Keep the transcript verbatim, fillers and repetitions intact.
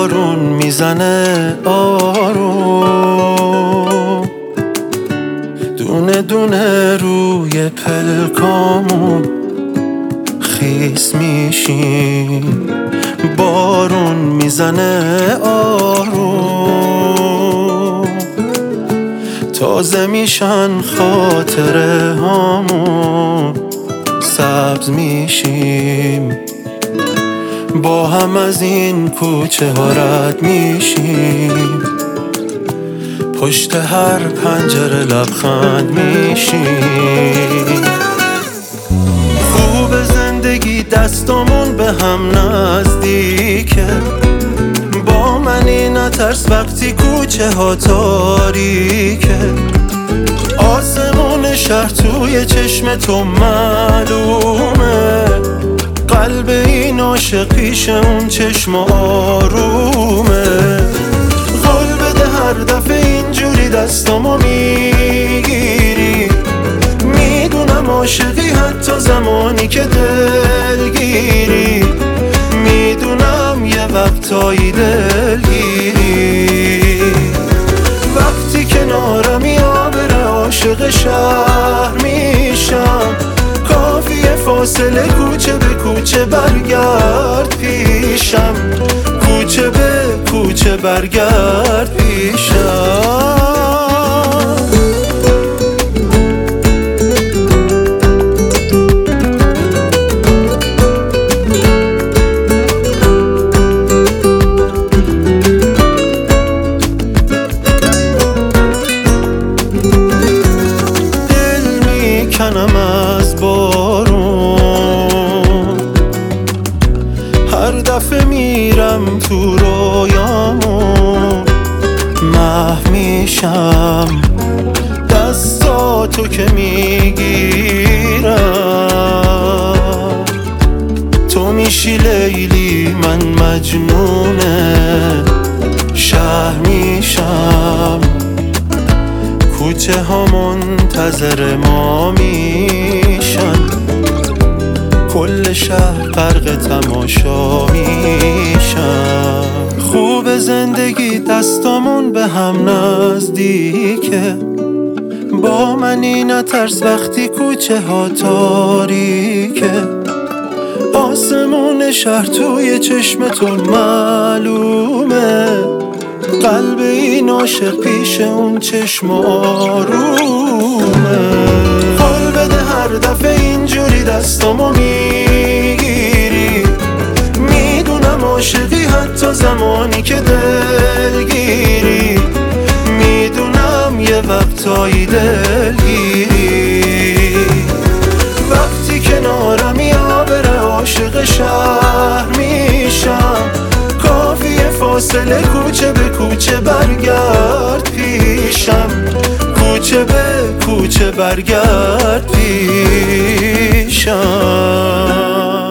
بارون میزنه آروم، دونه دونه روی پلکامون خیس میشیم. بارون میزنه آروم، تازه میشن خاطره هامون، سبز میشیم. با هم از این کوچه ها رد میشیم، پشت هر پنجره لبخند میشیم. خوب زندگی دستامون به هم نزدیکه، با منی نترس وقتی کوچه ها تاریکه. آسمون شهر توی چشم تو معلومه، قلب این عاشق پیش اون چشم آرومه. قول بده هر دفعه اینجوری دستامو میگیری، میدونم عاشقی حتی زمانی که دلگیری، میدونم یه وقتایی دلگیری. وقتی کنارمی آبره عاشق شهر میشم، کافیه فاصله کوچه به کوچه برگرد پیشم، کوچه به کوچه برگرد پیشم. دل میکنم از بارون، هر دفعه میرم تو رویامون محو میشم. دستاتو که میگیرم تو میشی لیلی، من مجنونه شهر میشم. کوچه ها منتظر ما میشن، کل شهر غرق تماشا میشن. خوب زندگی دستامون به هم نزدیکه، با منی نترس وقتی کوچه ها تاریکه. آسمون شهر توی چشم تو معلومه، قلب این عاشق پیش اون چشم آرومه. قول بده هر دفعه اینجوری دستامو میگیری، میدونم عاشقی حتی زمانی که دلگیری، میدونم یه وقتایی دلگیری. وقتی کنارمی آبره عاشق شهر میشم، کافیه فاصله کوچه به کوچه برگرد پیشم، کوچه به کوچه برگرد پیشم.